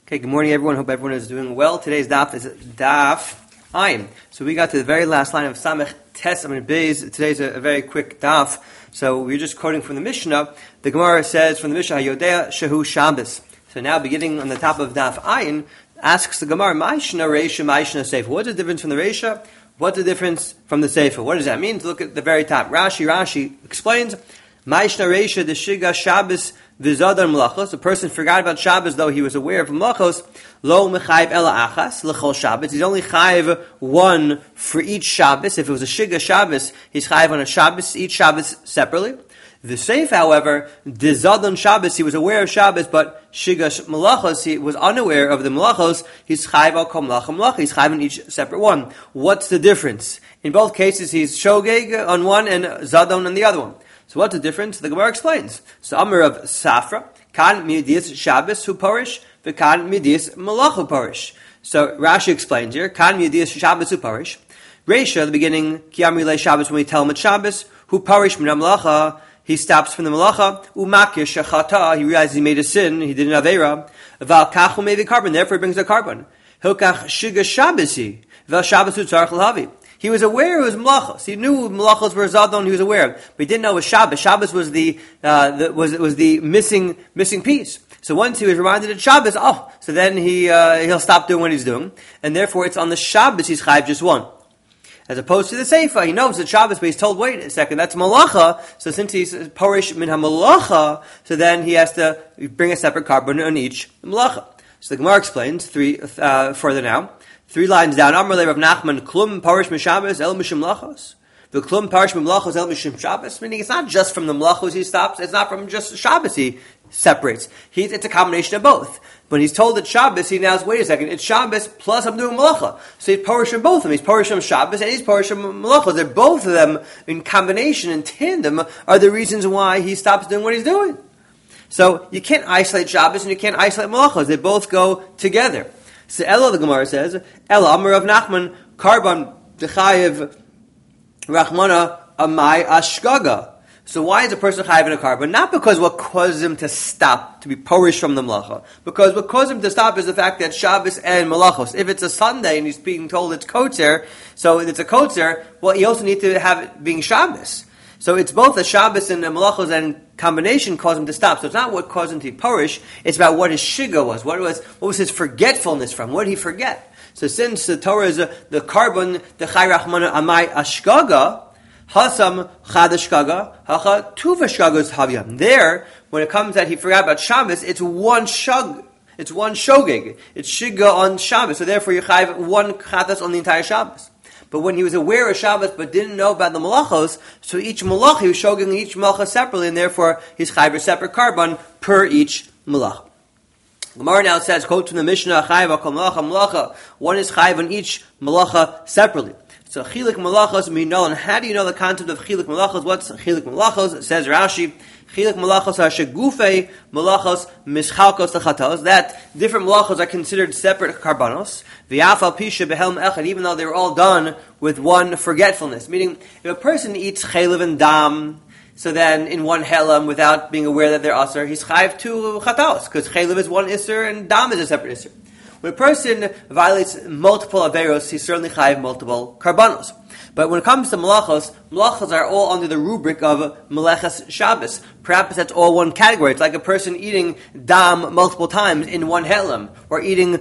Okay, good morning everyone. Hope everyone is doing well. Today's daf is daf ayin. So we got to the very last line of Samech Tes Amud Beis. Today's a very quick daf. So we're just quoting from the Mishnah. The Gemara says from the Mishnah, Yodea Shehu Shabbos. So now beginning on the top of daf ayin, asks the Gemara, Ma'ishna Reisha, Ma'ishna Seifa. What's the difference from the Reisha? What's the difference from the Seifa? What does that mean? To look at the very top. Rashi explains, Ma'ishna Reisha, the Shiga Shabbos, V'zadan Melachos. A person forgot about Shabbos, though he was aware of Melachos. Lo Mechayv Ela Achas, L'chol Shabbos. He's only Chayv one for each Shabbos. If it was a Shiga Shabbos, he's Chayv on a Shabbos, each Shabbos separately. The Seif, however, Dizadan Shabbos, he was aware of Shabbos, but Shiga Melachos, he was unaware of the Melachos, he's Chayv al Kol Melacha Melacha, he's Chayv on each separate one. What's the difference? In both cases, he's Shogeg on one and Zadon on the other one. So what's the difference? The Gemara explains. So Amar of Safra, Kan Midis Shabbos hu parish, v'kan Midis Melach hu parish. So Rashi explains here, Kan Midis Shabbos hu parish. Reisha, the beginning, Ki Amri Le Shabbos, when we tell him it's Shabbos, hu parish min Melacha, he stops from the Melacha, umakir shechata, he realizes he made a sin, he did an Aveira, val kachu made the carbon, therefore he brings a carbon. Hilkach shiga Shabbos-y, val Shabbos hu tzarech l'havi. He was aware it was Melachos. He knew Melachos were Zadon, he was aware of, but he didn't know it was Shabbos. Shabbos was the missing piece. So once he was reminded of Shabbos, so then he'll stop doing what he's doing, and therefore it's on the Shabbos he's Chayv just one. As opposed to the Seifa, he knows it's Shabbos, but he's told, wait a second, that's Malacha, so since he's Parish min ha-Malacha, so then he has to bring a separate carbon on each Malacha. So the Gemara explains, further now, 3 lines down, Amar le Rav Nachman, Klum Parish Mishabbos El Mishim Melachos. The Klum Parish Melachos El Mishim Shabbos, meaning it's not just from the Melachos he stops, it's not from just Shabbos he separates. It's a combination of both. When he's told it's Shabbos, he now says, wait a second, it's Shabbos plus I'm doing Malacha. So he's Parish from both of them. He's Parish from Shabbos and he's Parish from Melachos. They're both of them in combination, in tandem, are the reasons why he stops doing what he's doing. So you can't isolate Shabbos and you can't isolate Melachos. They both go together. So Ella, the Gemara says, Ella, Amar of Nachman, Karban, Dechayev, Rachmana, Amai, Ashgaga. So why is a person chayiv in a carbon? Not because what caused him to stop, to be porish from the melacha. Because what caused him to stop is the fact that Shabbos and melachos. If it's a Sunday and he's being told it's kotzer, so it's a kotzer, well, you also need to have it being Shabbos. So it's both a Shabbos and a melachos and combination caused him to stop. So it's not what caused him to be porish, it's about what his shiga was. What was his forgetfulness from? What did he forget? So since the Torah is the carbon, the Chai Rachmana Amai Ashgaga, Hasam Chadashkaga, Hacha Tuvashkagas Havyam. There, when it comes that he forgot about Shabbos, it's one shug. It's one shogeg. It's shiga on Shabbos. So therefore you chayv one chatas on the entire Shabbos. But when he was aware of Shabbos but didn't know about the malachos, so each malach, he was shogeg each malacha separately, and therefore he's chayv a separate carbon per each malach. Gemara now says, quote from the Mishnah, chayv akol malacha malacha. One is chayv on each malacha separately. So chilik malachos minol, and how do you know the concept of chilik malachos? What's chilik malachos? It says Rashi, chilik malachos hashegufei malachos mischalkos lechatos. That different malachos are considered separate karbanos. V'yafal pisha behelm echad, even though they were all done with one forgetfulness. Meaning, if a person eats chaylev and dam, so then in one helam, without being aware that they're aser, he's chayv two chatos, because chaylev is one isser and dam is a separate isser. When a person violates multiple averos, he's certainly chayiv multiple karbanos. But when it comes to malachos are all under the rubric of meleches Shabbos. Perhaps that's all one category. It's like a person eating dam multiple times in one helam, or eating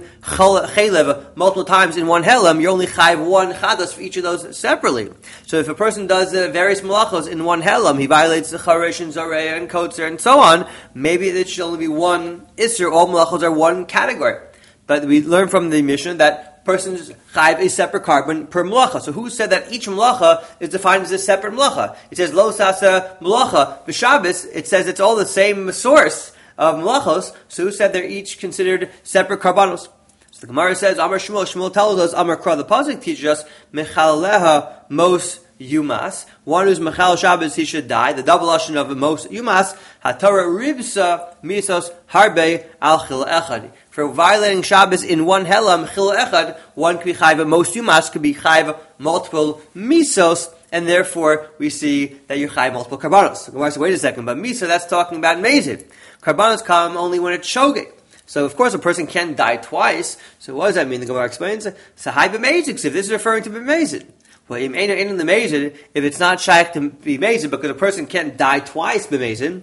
chaylev multiple times in one helam. You're only chayiv one chados for each of those separately. So if a person does various malachos in one helam, he violates the charesh and zoreya and kotzer and so on, maybe it should only be one isser. All malachos are one category. But we learn from the Mishnah that persons chayv a separate carbon per melacha. So who said that each melacha is defined as a separate melacha? It says lo sasa melacha b'Shabbos. It says it's all the same source of melachos. So who said they're each considered separate karbanos? So the Gemara says Amar Shmuel. Shmuel tells us Amar Kra. The pasuk teaches us mechaleha mos yumas. One who's mechal Shabbos, he should die. The double lashon of mos yumas haTorah ribsa misos harbe al chil echad. For violating Shabbos in one helam, chil echad, one could be chayv most yumas, could be chayv multiple misos, and therefore we see that you're chayv multiple karbanos. So Gemara says, wait a second, but misa, that's talking about mezid. Karbanos come only when it's shogeg. So, of course, a person can't die twice. So what does that mean? The Gemara explains, Sahai b'mezid, if this is referring to b'mezid. Well, if it's not shaykh to be mezid, because a person can't die twice b'mezid,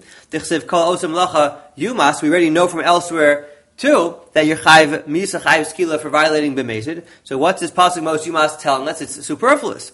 we already know from elsewhere, too, that you're chayv misa chayv skila for violating b'mezid. So what's this pasuk most yumas telling us? It's superfluous.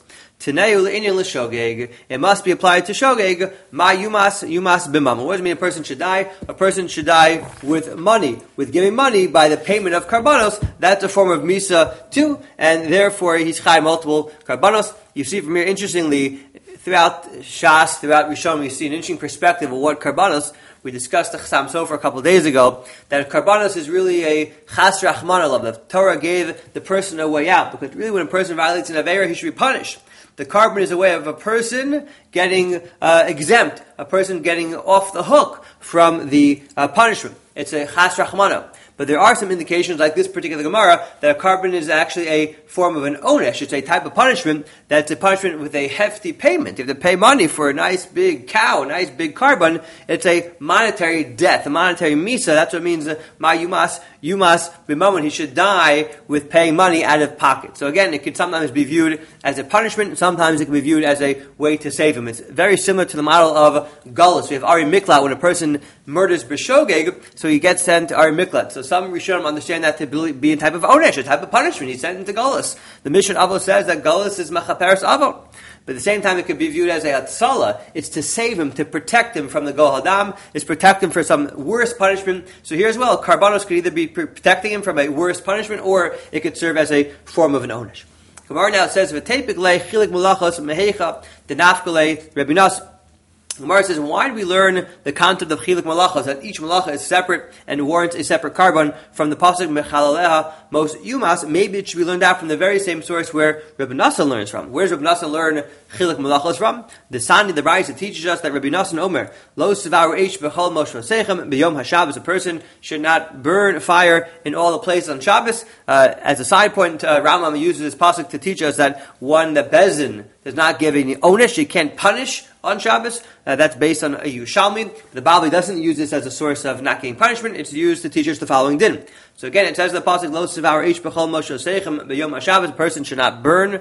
It must be applied to shogeg. Ma yumas b'mam. What does it mean a person should die? A person should die with money, with giving money by the payment of karbanos. That's a form of misa too, and therefore he's chayv multiple karbanos. You see from here, interestingly, throughout Shas, throughout Rishon, we see an interesting perspective of what karbanos. We discussed the Chassam Sofer a couple of days ago, that karbanos is really a chas rachmana love. The Torah gave the person a way out, because really when a person violates an avera, he should be punished. The carbon is a way of a person getting exempt, a person getting off the hook from the punishment. It's a chas rachmana. But there are some indications, like this particular Gemara, that a carbon is actually a form of an onesh. It's a type of punishment that's a punishment with a hefty payment. If you have to pay money for a nice big cow, a nice big carbon, it's a monetary death, a monetary misa. That's what it means, ma yumas b'momen. He should die with paying money out of pocket. So again, it could sometimes be viewed as a punishment, and sometimes it can be viewed as a way to save him. It's very similar to the model of gullus. We have Ari Miklat, when a person murders b'shogeg, so he gets sent to Ari Miklat. So some Rishonim understand that to be a type of onesh, a type of punishment. He's sent into gullus. The Mishnah Avos says that gullus is machaperes avon. But at the same time, it could be viewed as a hatzala. It's to save him, to protect him from the Gol Hadam. It's protect him for some worse punishment. So here as well, karbanos could either be protecting him from a worse punishment, or it could serve as a form of an onesh. Gemara now says, "V'tepik le chilik mulachos mehecha denafkele Rabbi Nas." Gemara says, why do we learn the concept of chilik malachas, that each malacha is separate and warrants a separate carbon from the pasuk mechalaleha most yumas? Maybe it should be learned out from the very same source where Rabbi Nassan learns from. Where does Rabbi Nassan learn chilik malachas from? The Sandi, the Raisa, teaches us that Rabbi Nassan Omer, lo sevaru eish b'chol moshe sechem b'yom haShabbos. A person should not burn fire in all the places on Shabbos. As a side point, Rambam uses this pasuk to teach us that one, that Bezin does not give any onesh, you can't punish on Shabbos. That's based on a Yerushalmi. The Bali doesn't use this as a source of not getting punishment. It's used to teach us the following din. So again, it says in the pasuk, "Lo sevaru eish b'chol moshe sechem b'yom haShabbos." A person should not burn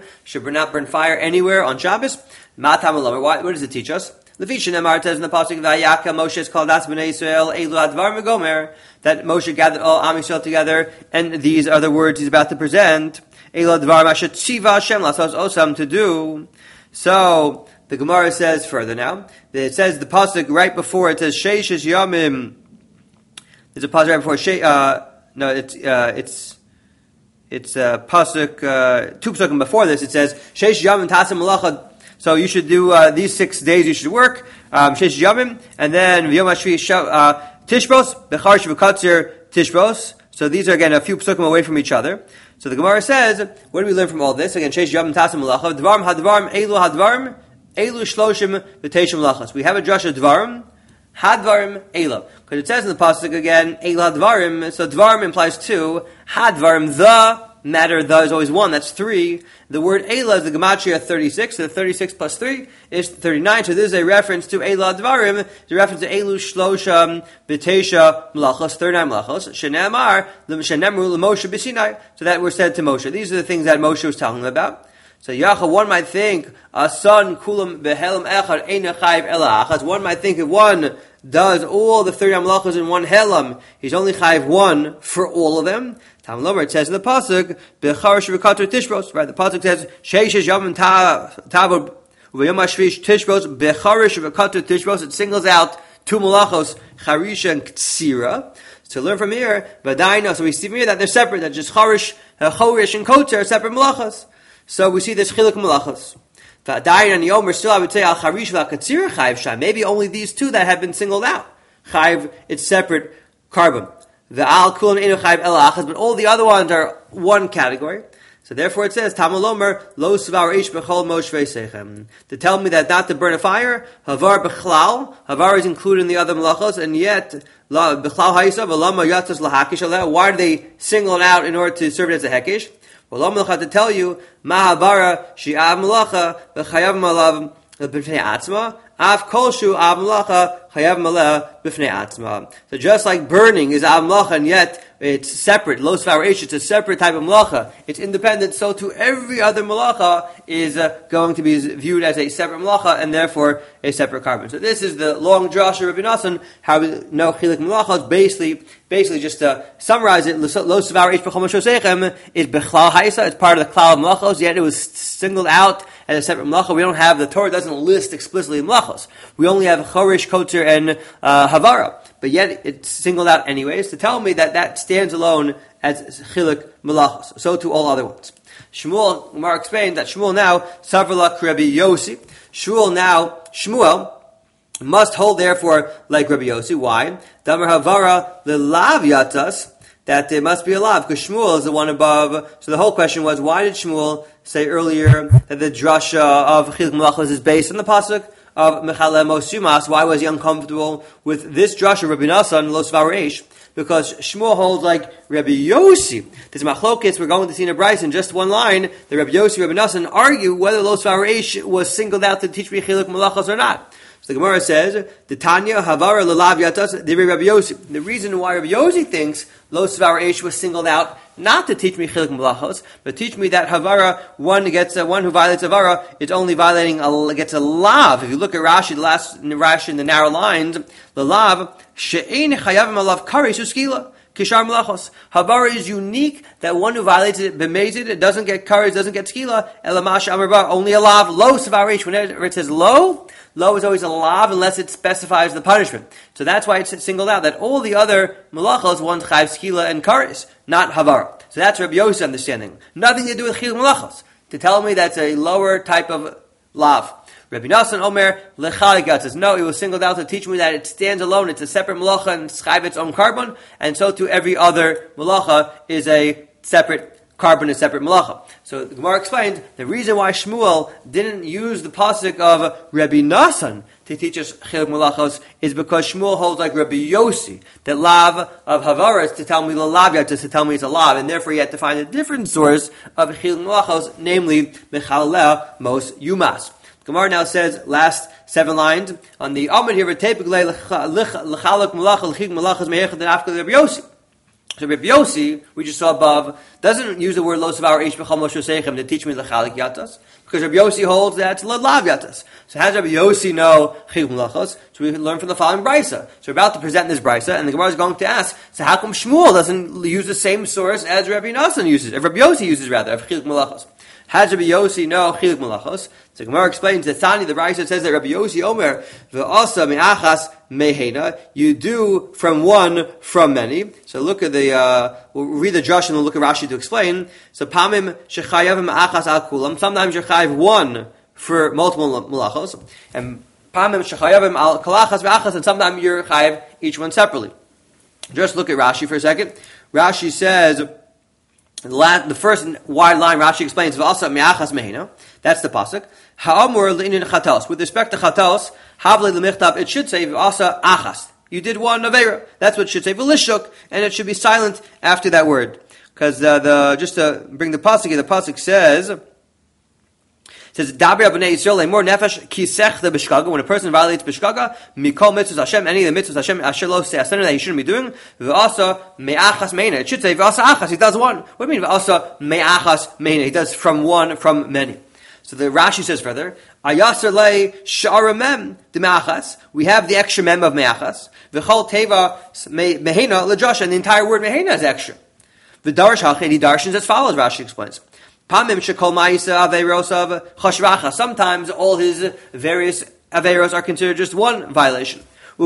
fire anywhere on Shabbos. Matam alamer. What does it teach us? Levisha Nemar, it says in the pasuk, "Vayaka Moshe is called Das Bnei Yisrael Elu Advar Megomer." That Moshe gathered all Am Yisrael together, and these are the words he's about to present. Elu Advar Mashet Tziva Hashem Lasos Osam, to do. So the Gemara says further now. It says the pasuk right before it says Sheishes Yamim. There's a pasuk right before it's pasuk two pasukim before this. It says Sheish Yamim Tasim Malacha. So you should do these 6 days. You should work Sheish Yamim, and then V'yom Hashvi Tishbos Becharish V'Katzir Tishbos. So these are again a few pasukim away from each other. So the Gemara says, what do we learn from all this? Again, Sheish Yamim Tasim Malacha. Dvarim Hadvarim Elu Hadvarim. Elu shloshim v'teishim lachas. We have a drasha dvarim, hadvarim, elo. Because it says in the pasuk again, elo hadvarim, so dvarim implies two, hadvarim, the matter, the is always one, that's three. The word elo is the gematria 36, so 36 plus 3 is 39, so this is a reference to elo hadvarim, it's a reference to elu shloshim v'teisha malachos, 39 malachos, shenemar, shenemru l'Moshe b'Sinai, so that were said to Moshe. These are the things that Moshe was telling them about. So Yacha, one might think, a son kulam behelam echad eina chayiv ela achas. One might think if one does all the 30 malachos in one helam, he's only chayiv one for all of them. Tam Lomer, it says in the pasuk, becharish v'kater tishbros. Right, the pasuk says sheishes yavim tavod v'yom hashvish tishbros becharish v'kater tishbros. It singles out two malachos, charisha and ktsira. So learn from here, v'daino. So we see from here that they're separate. That just chorish and koter are separate malachos. So we see this chiluk malachos. V'adayin and yomer, still I would say al charish v'akatzira chayiv sham. Maybe only these two that have been singled out. Chayiv, it's separate carbon. The al kulam enu chayiv elachas, but all the other ones are one category. So therefore it says Tamalomer lo svar ish bechol moshvei sechem. To tell me that not to burn a fire, havar bechlal, havar is included in the other malachos, and yet bechlal ha'isa v'lama yatzas lahakish aleh. Why do they single it out in order to serve it as a hekish? Well, I'm to tell you, Mahabara, Shi'av Malacha, V'chayav Malav, B'fnei Atzma, Av kolshu av malacha chayav maleh b'fnei atzma. So just like burning is av malacha, and yet it's separate. Lo svar eish, it's a separate type of malacha. It's independent. So to every other malacha is going to be viewed as a separate malacha, and therefore a separate carbon. So this is the long drasha of Rabbi Nassan, how we know chilik malacha. Basically just to summarize it, lo svar eish b'chol mashosechem is bechlal haisa. It's part of the klal of malachos. Yet it was singled out as a separate malacha. We don't have, the Torah doesn't list explicitly malachos. We only have chorish, kotzer, and havara. But yet it's singled out anyways to tell me that stands alone as chilik malachos. So to all other ones. Shmuel, Gemara explained that Shmuel now, savrlak Rabbi Yossi. Shmuel must hold therefore like Rabbi Yossi. Why? Damar havara lelav yatas, that there must be a lav, because Shmuel is the one above. So the whole question was, why did Shmuel say earlier that the drasha of chilik malachos is based on the pasuk of Mechaleh Mosumas? Why was he uncomfortable with this drasha, Rabbi Nassan, Lo Svar Eish? Because Shmuel holds like Rabbi Yossi. This machlokes we're going to see in a Bryce in just one line. The Rabbi Yossi, Rabbi Nassan argue whether Lo Svar Eish was singled out to teach me chilik malachos or not. So the Gemara says, the Tanya Havara Lelav Yatas, the Rabbi Yossi. The reason why Rabbi Yossi thinks Lo Svar Eish was singled out not to teach me chilik malachos, but teach me that Havara, one who violates Havara, is only gets a lav. If you look at Rashi, the last Rashi in the narrow lines, the lav, she'ein chayavim alav kares uskila. Kishar malachos. Havara is unique, that one who violates it, bemazed it, doesn't get courage, doesn't get skila, elamash amarba, only a lav, lo savarish. Whenever it says lo is always a lav unless it specifies the punishment. So that's why it's singled out, that all the other malachos want chayv skila and kares, not havara. So that's Rabbi Yosef's understanding. Nothing to do with chil malachos. To tell me that's a lower type of lav. Rabbi Nassan Omer lechaligat says, no, it was singled out to teach me that it stands alone. It's a separate malacha and chayv its own carbon, and so to every other malacha is a separate carbon, a separate malacha. So the Gemara explained the reason why Shmuel didn't use the pasuk of Rabbi Nassan to teach us chilik malachos is because Shmuel holds like Rabbi Yossi, that lav of havara is to tell me the lav yatas, to tell me it's a lav, and therefore you had to find a different source of chilik malachos, namely mechaleh mos yumas. Gemara now says, last 7 lines, on the Amud here, l'chalak malacha, l'chik malachas mehechad and afka Rabbi Yossi. So Rabbi Yossi, we just saw above, doesn't use the word lo savar eish b'chol moshe seichem to teach me l'chalik yatas, because Rabbi Yossi holds that it's l'lav yatas. So how does Rabbi Yossi know chik malachos? So we learn from the following brisa. So we're about to present this brisa, and the Gemara is going to ask, so how come Shmuel doesn't use the same source as Rabbi Nassan uses, Rabbi Yossi uses rather, of chik malachos? How does Rabbi Yossi know chilik malachos? So Gemara explains that Tani, the Raisa says that Rabbi Yossi Omer ve'asa me'achas mehena, you do from one from many. So look at we'll read the Josh and we'll look at Rashi to explain. So pamim shechayavim achas al kulam. Sometimes you chayav one for multiple malachos, and pamim shechayavim al kalachas ve'achas, and sometimes you're chayav each one separately. Just look at Rashi for a second. Rashi says, the first wide line Rashi explains, also me'achas mehena. That's the pasuk. Ha'amur le'inin chatos. With respect to chatos, havle l'michtav, it should say also achas. You did one avera. That's what it should say v'lishuk, and it should be silent after that word. Because just to bring the pasuk here, the pasuk says, Daber Abnei Yisrael more nefesh kisech the bishkaga. When a person violates bishkaga, mikol mitzvahs Hashem, any of the mitzvahs Hashem asher lo se'asenu that he shouldn't be doing. V'asa me'achas meina. It should say v'asa achas. He does one. What do you mean v'asa me'achas meina? He does from one from many. So the Rashi says further, Ayasar le shara mem de me'achas. We have the extra mem of me'achas. V'chol teva mehena l'josh, and the entire word mehena is extra. V'darish halchei, he darshins as follows. Rashi explains. Sometimes all his various averos are considered just one violation.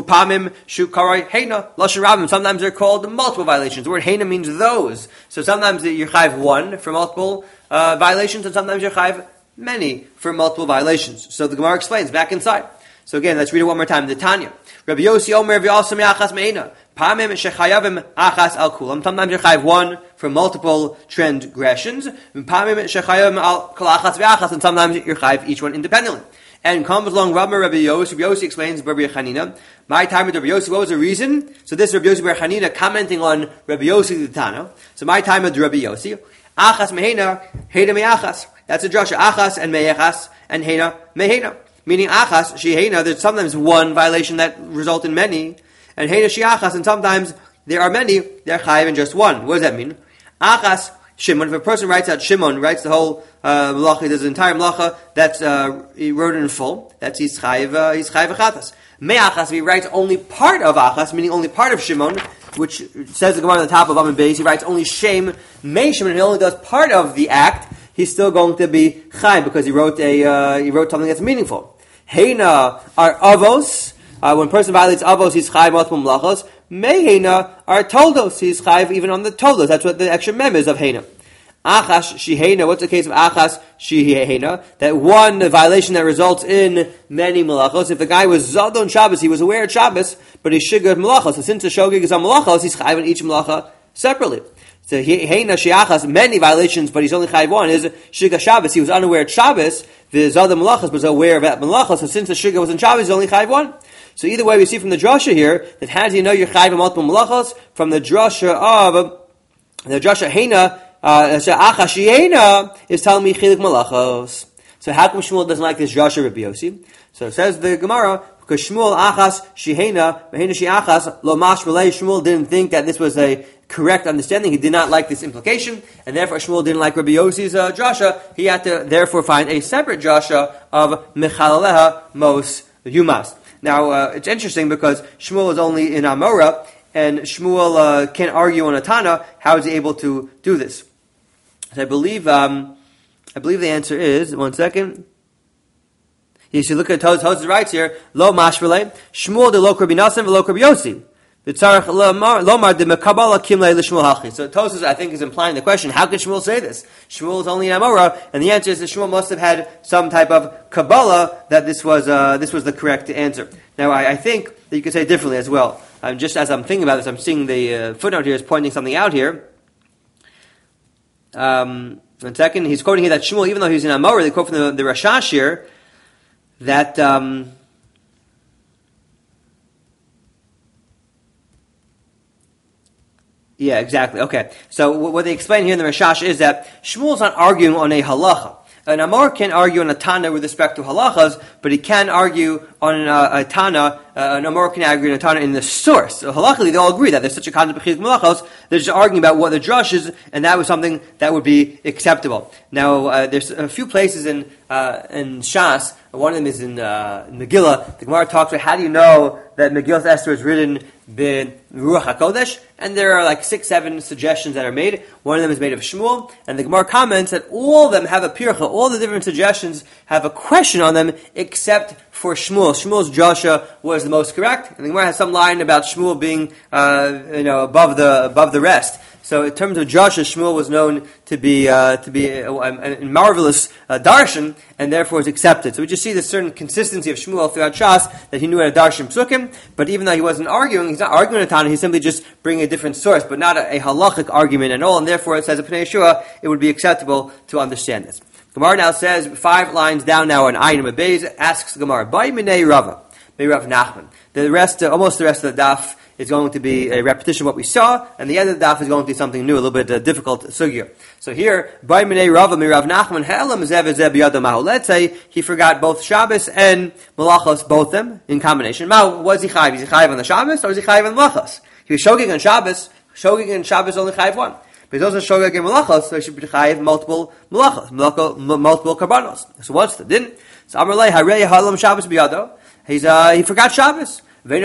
Sometimes they're called multiple violations. The word heina means those. So sometimes you're chayiv one for multiple violations, and sometimes you're chayiv many for multiple violations. So the Gemara explains back inside. So again, let's read it one more time. The Tanya. Rabbi Yossi Omer v'asam yachas meina. Pamim shechayavim achas al kulam. Sometimes you chayav one for multiple transgressions. Pamim shechayavim al kolachas v'achas, and sometimes you're chayav each one independently. And comes along Rabbi Yossi. Rabbi Yossi explains Rabbi Chanina. My time with Rabbi Yossi, what was the reason? So this is Rabbi Yossi Bar Chanina commenting on Rabbi Yossi the Tana. So my time with Rabbi Yossi. Achas mehena, heina me'achas. That's a drasha. Achas and me'achas and heina mehena. Meaning achas sheheina, there's sometimes one violation that result in many, and heina sheachas, and sometimes there are many, they're chayiv in just one. What does that mean? Achas Shimon, if a person writes out Shimon, writes the whole malacha, he does the entire malacha, that's he wrote it in full, that's he's chayiv achatas. Me'achas, if he writes only part of achas, meaning only part of Shimon, which says the Gemara on the top of Amud Beis, he writes only Shem, Mei Shimon, and he only does part of the act, he's still going to be chayiv because he wrote something that's meaningful. Heina are avos. When a person violates avos, he's chayiv multiple malachos. Meheina are toldos. He's chayiv even on the toldos. That's what the extra mem is of heina. Achas sheheina. What's the case of achas sheheina? That one violation that results in many malachos. If the guy was zadon Shabbos, he was aware of Shabbos, but he shigad malachos. So since the shogig is on malachos, he's chayiv on each malacha separately. So heina sheachas, many violations, but he's only chayiv one. Is shiga Shabbos. He was unaware of Shabbos. The zadon malachos was aware of that malachos. So since the shiga was in Shabbos, he's only chayiv one. So either way, we see from the drasha here that how do you know you're chayiv on multiple malachos? From the drasha heina. Achashiyena is telling me chilik malachos. So how come Shmuel doesn't like this drasha Rabbi Yossi? So it says the Gemara, because Shmuel achas shihena, v'hena shiachas lo mashmalei. Shmuel didn't think that this was a correct understanding. He did not like this implication, and therefore Shmuel didn't like Rabbi Yossi's drasha. He had to therefore find a separate drasha of mechalaleha mos yumas. Now it's interesting because Shmuel is only in Amora, and Shmuel can't argue on a Tana. How is he able to do this? So I believe the answer is, one second. You should look at Tosfos writes here, Lo mashvele, Shmuel de lo Rabbi Nassim v'lo Rabbi Yossi. V'tzarech lomar de mekabala kimlei l'Shmuel hachi. So Tosfos, I think, is implying the question, how can Shmuel say this? Shmuel is only in Amora, and the answer is that Shmuel must have had some type of Kabbalah that this was the correct answer. Now, I think that you could say it differently as well. Just as I'm thinking about this, I'm seeing the footnote here is pointing something out here. One second, he's quoting here that Shmuel, even though he was in Amora, they quote from the Rashash here, that yeah, exactly. Okay, so what they explain here in the Rashash is that Shmuel's not arguing on a halacha. An Amor can't argue on a Tana with respect to halachas, but he can argue on a Tana. An Amor can argue on a Tana in the source. So halachically, they all agree that there's such a concept of chilik malachos. They're just arguing about what the drush is, and that was something that would be acceptable. Now, there's a few places in Shas. One of them is in Megillah. The Gemara talks about how do you know that Megillah Esther is written bin Ruach HaKodesh, and there are like 6-7 suggestions that are made. One of them is made of Shmuel, and the Gemara comments that all of them have a pircha, all the different suggestions have a question on them, except for Shmuel. Shmuel's drasha was the most correct, and the Gemara has some line about Shmuel being above the rest. So in terms of drasha, Shmuel was known to be a marvelous darshan, and therefore is accepted. So we just see this certain consistency of Shmuel throughout Shas, that he knew how to darshan psukim, but even though he wasn't arguing, he's not arguing a Tana, he's simply just bringing a different source, but not a halachic argument at all, and therefore it says in Pnei Yeshua, it would be acceptable to understand this. Gemara now says, 5 lines down now on Ayin Amud Beis, asks the Gemara, Bai Minei Rava, Bei Rav Nachman. The rest, almost the rest of the daf, is going to be a repetition of what we saw, and the end of the daf is going to be something new, a little bit difficult sugya. So here, Bai Minei Rava Mirav Nachman Helam Zev Zev Biyado Mahu. Let's say he forgot both Shabbos and Malachos, both them in combination. Mahu, was he chayiv? Is he chayiv on the Shabbos or is he chayiv on Malachos? He was shogig on Shabbos. Shogig on Shabbos only chayiv one, but he's also shogig in Malachos, so he should be chayiv multiple Malachos, multiple karbanos. So what's the din? So Amar Lei Harei Halam Shabbos Biyado. He forgot Shabbos.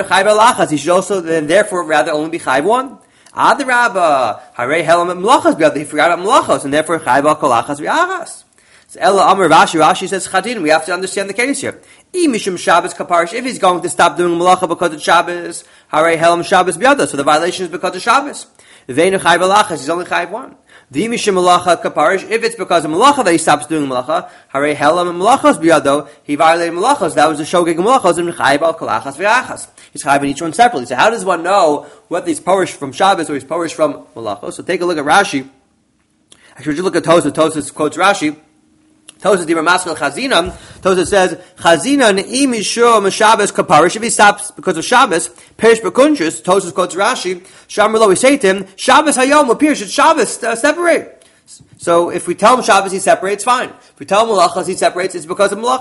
He should also then therefore rather only be chayiv one. Adarabba, Harei Helam Malachos Biyado. He forgot about Malachos and therefore chayiv al kolachas v'achas. So Ella Amar Rashi says Chadin. We have to understand the case here. Mishum Shabbos kaparish. If he's going to stop doing Malacha because of Shabbos, Harei Helam Shabbos Biyado. So the violation is because of Shabbos. Veinu chayiv al achas. He's only chayiv one. V'mishum malacha kaparish. If it's because of malacha that he stops doing malacha, harei helam malachos biyado. He violated malachos. That was the shogeg malachos and chayiv al kolachas v'achas. He's chayiv in each one separately. So how does one know whether he's parish from Shabbos or he's parish from malachos? So take a look at Rashi. Actually, you look at Tosfos. Tosfos quotes Rashi. Tosfos Dibur Maskal Chazina. Tosfos says Chazina ne'imishur Shabbos kaparish. If he stops because of Shabbos, perish bekunshus. Tosfos quotes Rashi. Shamar lo, we say to him, Shabbos hayom appears. Should Shabbos separate? So if we tell him Shabbos, he separates. Fine. If we tell him malachas, he separates. It's because of malacha.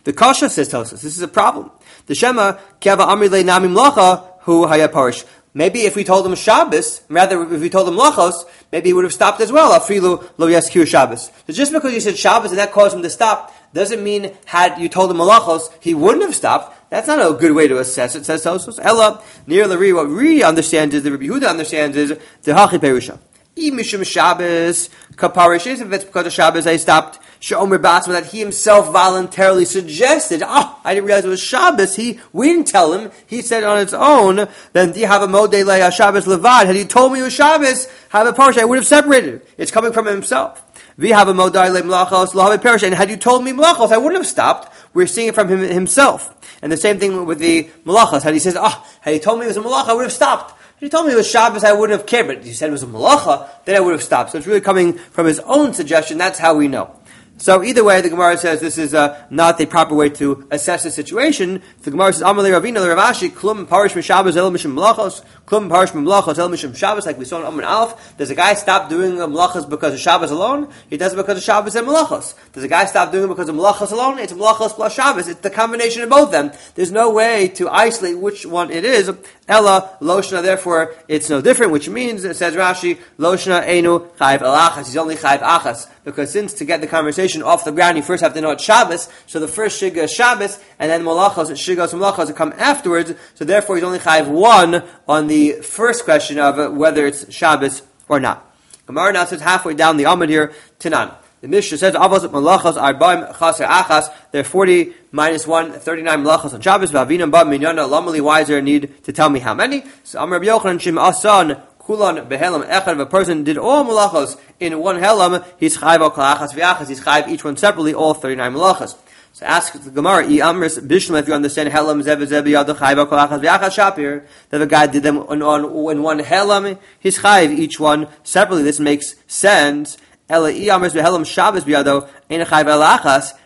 The Kasha says Tosfos, this is a problem. The Shema Kiava Amri Le Nami Mlacha Hu Haya Parish. Maybe if we told him Shabbos, rather if we told him Melachos, maybe he would have stopped as well. Afilu Lo Yaskir Shabbos. So just because you said Shabbos and that caused him to stop, doesn't mean had you told him Melachos, he wouldn't have stopped. That's not a good way to assess it, says Tosfos. Ella, near Lari, what we understand is, the Rabbi Yehuda understands is, the Hachi Perusha. Mishum Shabbos, Kaparish, if it's because of Shabbos I stopped, She'omer Basma, that he himself voluntarily suggested, I didn't realize it was Shabbos, we didn't tell him, he said on its own, then do you have a Modei Leia Shabbos Levad, had he told me it was Shabbos, have a Parish, I would have separated it. It's coming from himself. We have a Modei Le Mlachos, Lahave Parish, and had you told me Mlachos, I wouldn't have stopped. We're seeing it from himself. And the same thing with the Malachas, had he says, had he told me it was a Malach, I would have stopped. If he told me it was Shabbos, I wouldn't have cared, but if he said it was a Malacha, then I would have stopped. So it's really coming from his own suggestion, that's how we know. So either way, the Gemara says this is not the proper way to assess the situation. The Gemara says, Amalei Ravina Ravashi, Klum Parish Mishabbos El Mishim Malachos, Klum Parish Malachos El Mishim Shabbos, like we saw in Amman Aleph. Does a guy stop doing Malachos because of Shabbos alone? He does it because of Shabbos and Malachos. Does a guy stop doing it because of Malachos alone? It's Malachos plus Shabbos. It's the combination of both of them. There's no way to isolate which one it is. Ella Loshna, therefore it's no different, which means, it says Rashi, Loshna Einu Chayv Alachas. He's only Chayv Achas. Because since to get the conversation off the ground, you first have to know it's Shabbos, so the first Shiga is Shabbos, and then Malachos, Shigos and Malachos come afterwards, so therefore he's only Chayiv one on the first question of whether it's Shabbos or not. Gemara now says halfway down the Amud here, Tanan. The Mishnah says, Avos Malachos Arbaim Chaser Achas, there are 40 minus 1, 39 Malachos on Shabbos, Vavinam Ba Minyana, Lamali, why is there a need to tell me how many? So Amar Rabbi Yochanan Shim Asan, Kulan behelam echad. If a person did all malachos in one helam, he's chayv al kalachas v'achas. He's chayv each one separately, all 39 malachos. So ask the Gemara, I amris bishlam, if you understand helam zeb zeb yad chayv al kalachas v'achas shapir. That the guy did them in one helam, he's chayv each one separately. This makes sense. Ela I amris behelam Shabbos b'yado ein chayv el achas.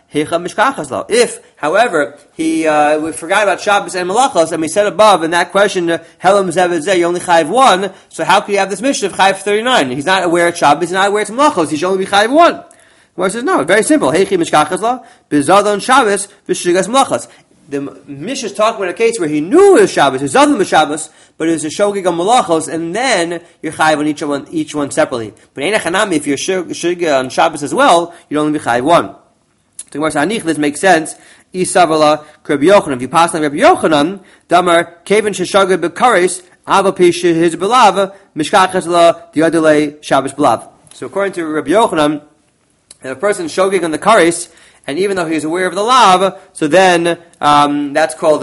If, however, we forgot about Shabbos and Malachos, and we said above in that question, Helam Zeh, you only chayv one, so how can you have this mission of chayv 39? He's not aware it's Shabbos, he's not aware it's Malachos, he should only be chayv one. Where it says, no, very simple. Heichi Mishkachas Bizadon Shabbos, Vishigas Malachos. The Mishnah is talking about a case where he knew it was Shabbos, his Zadon was Shabbos, but it was a shogig on Malachos, and then you're chayv on each one separately. But Einach Hanami, if you're shogig on Shabbos as well, you'd only be chayv one. This makes sense. Isavala Rabbi Yochanan. If you pass on Rabbi Yochanan, Damar Kevin Sheshaga Bekaris Avapish his Belav Mishkachas La Diadule Shabbos Belav. So according to Rabbi Yochanan, if a person shogig on the karis, and even though he's aware of the lav, so then that's called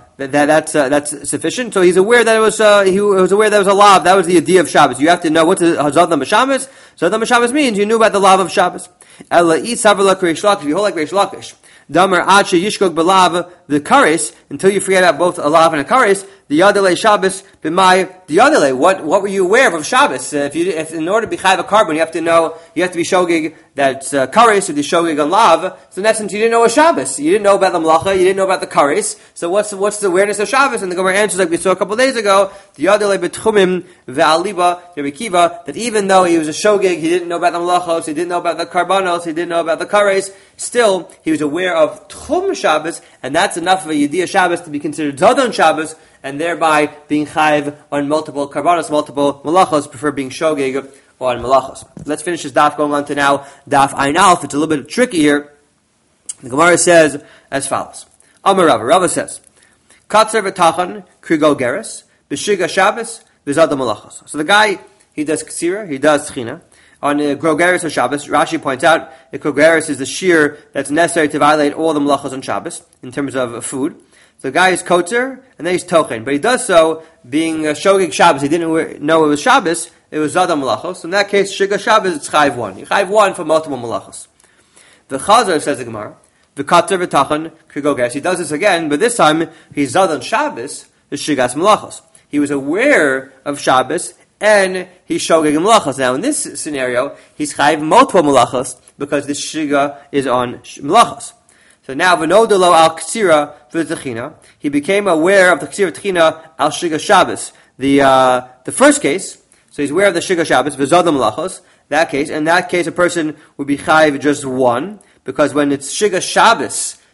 that's sufficient. So he's aware that it was he was aware that it was a lav. That was the idea of Shabbos. You have to know what's Hazadam B'Shabbos. Hazadam B'Shabbos means you knew about the lav of Shabbos. Ela Isavala Reish Lakish. You hold like Reish Lakish. Damar Acha Yishkog Belav the karis, until you forget about both a lav and a karis. The Yadele Shabbos b'may the Yadele. What were you aware of Shabbos? If in order to be chayv a carbon, you have to be shogig that's karis or the shogig on lav. So in essence, you didn't know it was Shabbos. You didn't know about the mlacha. You didn't know about the karis. So what's the awareness of Shabbos? And the Gemara answers like we saw a couple of days ago. The Yadele betchumim ve'aliba Rabbi Kiva, that even though he was a shogig, he didn't know about the mlachos, he didn't know about the karbanos, he didn't know about the karis. Still, he was aware of tchum Shabbos, and that's enough of a yediyah Shabbos to be considered zadon Shabbos, and thereby being chayv on multiple karbanos, multiple malachos, prefer being shogeg on malachos. Let's finish this daf, going on to now daf Ayin Aleph. It's a little bit tricky here. The Gemara says as follows. Amar Rava. Rava says, Katzer v'tachan krigo geres, b'shiga Shabbos, v'zada malachos. So the guy, he does ksira, he does tchina. On Grogeris or Shabbos, Rashi points out that Grogeris is the shear that's necessary to violate all the malachos on Shabbos, in terms of food. So the guy is kotzer, and then he's tochen. But he does so being shogig Shabbos. He didn't know it was Shabbos, it was Zada Malachos. So in that case, Shiga Shabbos, it's chayv one. You chayv one for multiple Malachos. The Chazar, says the Gemara, the kotzer v'tachan krigogeres. He does this again, but this time, he's Zada on Shabbos, the Shigas Malachos. He was aware of Shabbos, and he's shogig Malachos. Now in this scenario, he's chayv multiple Malachos, because the Shiga is on Malachos. So now, v'nodelo al ksira v'techina, he became aware of the ksira techina al shiga Shabbos. The first case, so he's aware of the shiga Shabbos v'zadam malachos. In that case, a person would be chayv just one, because when it's shiga Shabbos,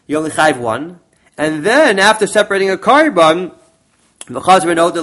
you only chayv one. And then after separating a carbon, then he's aware of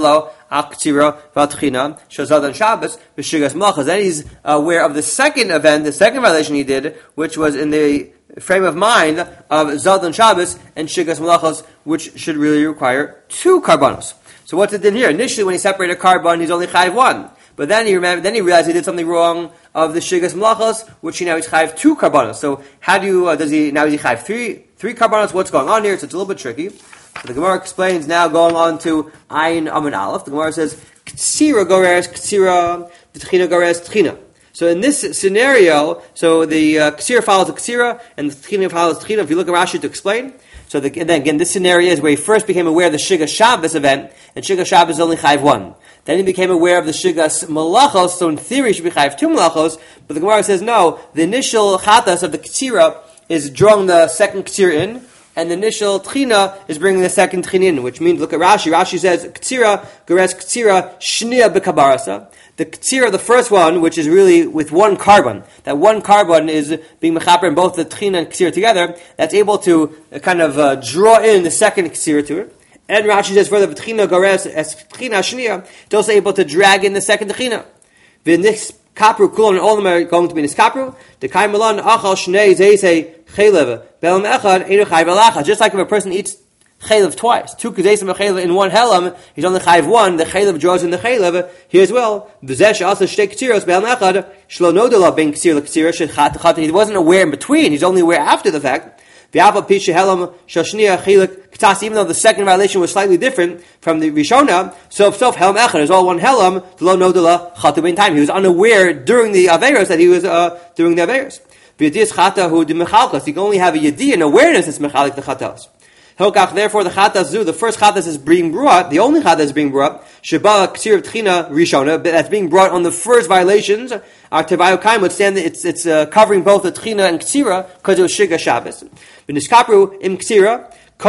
the second event, the second violation he did, which was in the frame of mind of Zaldan Shabbos and Shigas Malachos, which should really require 2 karbanos. So what's it then here? Initially, when he separated a carbon, he's only chayv 1. But then he realized he did something wrong of the Shigas Malachos, which he's chayv 2 karbanos. So how do you, is he chayv 3 karbanos? What's going on here? So it's a little bit tricky. So the Gemara explains now, going on to Ayin Amun Aleph. The Gemara says, Ktsira goreres Ktsira, Tchina goreres Tchina. So in this scenario, so the Ktsira follows the Ktsira, and the Tchina follows the Tchina. If you look at Rashi to explain, so then again, this scenario is where he first became aware of the Shigas Shabbos event, and Shigas Shabbos is only chayv 1. Then he became aware of the Shigas Malachos, so in theory he should be chayv 2 Malachos, but the Gemara says no, the initial chatas of the Ktsira is drawing the second Ktsira in, and the initial tchina is bringing the second tchina in, which means, look at Rashi. Rashi says, Ktsira, Geres Ktsira, Shnia Bekabarasa. The Ktsira, the first one, which is really with one carbon, that one carbon is being mechaper in both the tchina and Ktsira together, that's able to kind of draw in the second Ktsira to it. And Rashi says further, Tchina Geres as Tchina Shnia, it's also able to drag in the second tchina. V'nis kapru kulon, and all of them are going to be niskapru. The kai malan achal shnei zeisei chaylev belam echad enu chayv alacha. Just like if a person eats chaylev twice, 2 kazeisim of chaylev in one helam, he's only chayv 1. The chaylev draws in the chaylev here as well. V'zesh also shtei ktiros belam echad shlo nodela ben ktsir lektsir shechat chat. He wasn't aware in between. He's only aware after the fact. V'ava pisha helam shashnia chaylik. Even though the second violation was slightly different from the Rishona, so Helam Echad is all one Helam, Lo Nodala Chatu Ben time. He was unaware during the Averos that he was doing the Averos. V'yadiyas Chata hu de Mechalkas. You can only have a Yadi and awareness that's Mechalik the Chatas. Therefore the Chatas Zu, the first Chatas is being brought, the only Chatas is being brought, Sheba Ksir Tchina Rishona, that's being brought on the first violations. Our Tevayo Kaim would stand that it's covering both the Tchina and Ksira because it was Shiga Shabbos. V'niskapru im Ksira.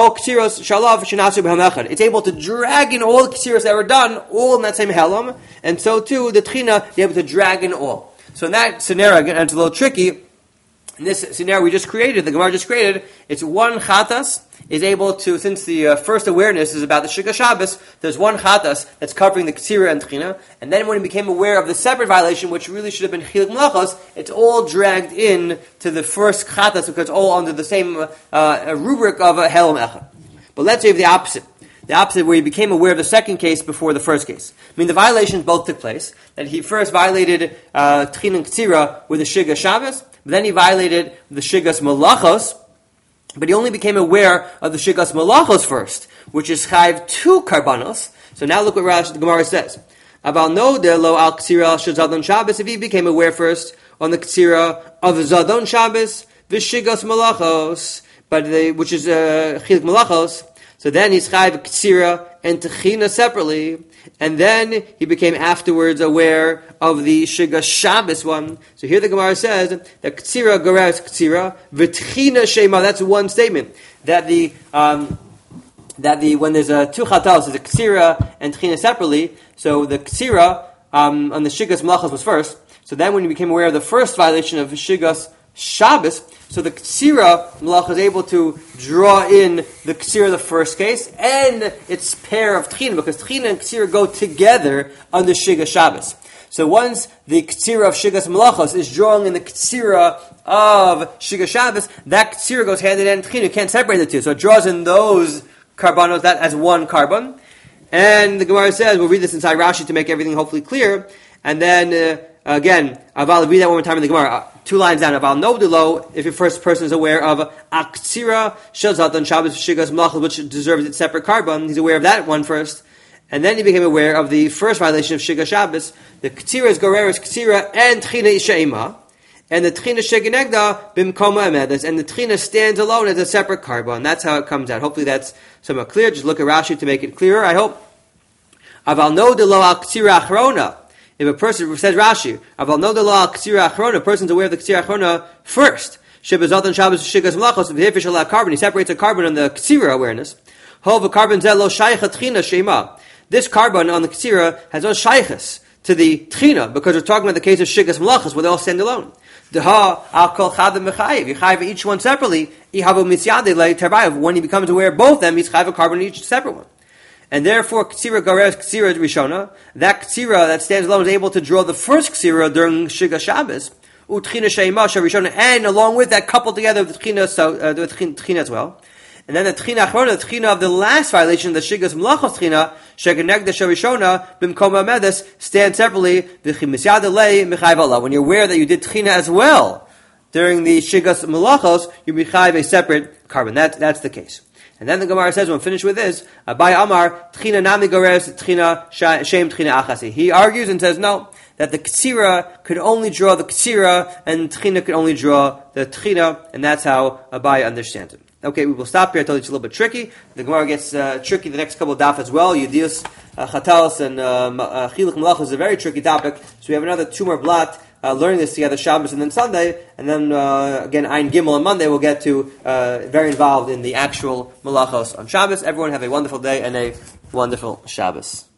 It's able to drag in all the ksiros that were done, all in that same helam, and so too the tchina is able to drag in all. So in that scenario, again, it's a little tricky. In this scenario we just created, the Gemara just created, it's one chatas is able to, since the first awareness is about the Shigas Shabbos, there's one chatas that's covering the Ktsira and Tchina, and then when he became aware of the separate violation, which really should have been Chilik Malachos, it's all dragged in to the first chatas because it's all under the same rubric of a Helam Echad. But let's say the opposite. The opposite, where he became aware of the second case before the first case. I mean, the violations both took place. That he first violated Tchina and Ktsira with the Shigas Shabbos, but then he violated the Shigas Malachos, but he only became aware of the Shigas Malachos first, which is chayv 2 karbanos. So now look what Rashi the Gemara says. Aval no de lo al Ktsira shel Zadon Shabbos, if he became aware first on the Ktsira of Zadon Shabbos, the Shigas Malachos, which is Chilik Malachos, so then he's chayv Ktsira and Tchina separately, and then he became afterwards aware of the Shigas Shabbos one. So here the Gemara says that Ktsira goreres Ktsira, v'Tchina shema. That's one statement that when there's a 2 chatos, there's a Ktsira and Tchina separately. So the Ktsira on the Shigas Malachos was first. So then when he became aware of the first violation of Shigas Shabbos, so the Ktsira Malach is able to draw in the Ktsira of the first case and its pair of Tchina, because Tchina and Ktsira go together under Shigas Shabbos. So once the Ktsira of Shigas Malachos is drawing in the Ktsira of Shigas Shabbos, that Ktsira goes hand in hand with Tchina. You can't separate the two. So it draws in those karbanos, that as one carbon. And the Gemara says, we'll read this inside Rashi to make everything hopefully clear. And then, again, I'll read that one more time in the Gemara. 2 lines down. Aval nodelo, if your first person is aware of Aktsira Shel Zadon Shabbos Shigas Malachos, which deserves its separate carbon, he's aware of that one first. And then he became aware of the first violation of Shigas Shabbos. The Ktsira is goreres Ktsira and Tchina Ishaima. And the Tchina Sheginegda Bimkoma Emedes. And the Tchina stands alone as a separate carbon. That's how it comes out. Hopefully that's somewhat clear. Just look at Rashi to make it clearer, I hope. Aval nodelo al Ktsira Achrona. If a person, says Rashi, Aval nodelo al Ktsira Achrona, a person's aware of the Ktsira Achrona first. Shebazat and Shabbos Shigas Malachos, if he carbon, he separates a carbon on the Ktsira awareness. Hov a carbon zelo shaycha Tchina Shema. This carbon on the Ktsira has no shaychus to the Tchina, because we're talking about the case of Shigas Malachas, where they all stand alone. Deha al kol chadam mechayev. You chayev each one separately. Ihavu misyade le terbayev. When he becomes aware of both of them, he's chayev a carbon in each separate one. And therefore, Ktsira Gares Ktsira Rishona, that Ktsira that stands alone is able to draw the first Ktsira during Shigas Shabbos, Utchina Sheima Rishona, and along with that, coupled together with the Tchina as well. And then the Tchina Achrona, the Tchina of the last violation, the Shigas Malachos Tchina, Sheganegda Sharishona, Bimkoma Medes, stand separately, V'chimisyad Lei Mechayev Allah. When you're aware that you did Tchina as well during the Shigas Malachos, you mechayev a separate carbon. That's the case. And then the Gemara says, when finished with this, Abai Amar, Tchina Nami Gores, Tchina Shem Tchina Achasi. He argues and says, no, that the Ktsira could only draw the Ktsira, and Tchina could only draw the Tchina, and that's how Abai understands it. Okay, we will stop here. I told you it's a little bit tricky. The Gemara gets tricky the next couple of daf as well. Yedius, Chatalos, and Chiluch Malach is a very tricky topic. So we have another 2 more blot learning this together, Shabbos and then Sunday. And then, again, Ayin Gimel on Monday, we'll get to very involved in the actual Malachos on Shabbos. Everyone have a wonderful day and a wonderful Shabbos.